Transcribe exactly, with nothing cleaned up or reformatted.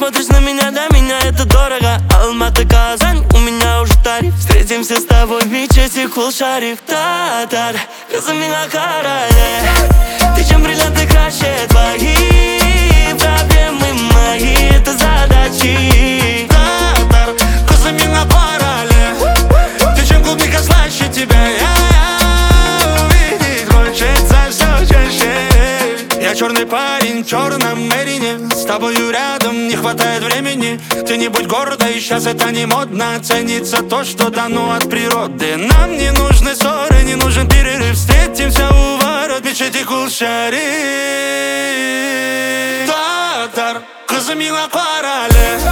смотришь на меня, для меня это дорого. Алматы, Казань, у меня уже тариф. Встретимся с тобой в мечети Кул-Шариф. Татар, Казамина Карале. Ты чем бриллианты краще твои проблемы мои, это задачи. Татар, Казамина Карале. Ты чем клубника слаще тебя, я, я увидеть хочется все чаще. Я черный парень в черном мерине, с тобою рядом не хватает времени. Ты не будь гордой, сейчас это не модно. Ценится то, что дано от природы. Нам не нужны ссоры, не нужен перерыв. Встретимся у ворот мечети Кул-Шариф. Татар, Казамина Карале.